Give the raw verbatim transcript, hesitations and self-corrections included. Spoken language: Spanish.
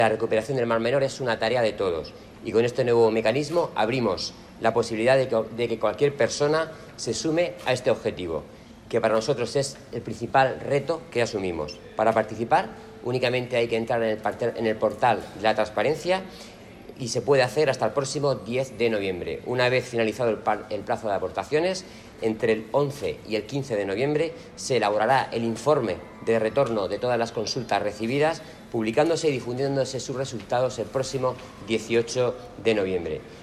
La recuperación del Mar Menor es una tarea de todos y con este nuevo mecanismo abrimos la posibilidad de que, de que cualquier persona se sume a este objetivo, que para nosotros es el principal reto que asumimos. Para participar únicamente hay que entrar en el, en el portal de la transparencia y se puede hacer hasta el próximo diez de noviembre. Una vez finalizado el, el plazo de aportaciones, entre el once y el quince de noviembre se elaborará el informe de retorno de todas las consultas recibidas, publicándose y difundiéndose sus resultados el próximo dieciocho de noviembre.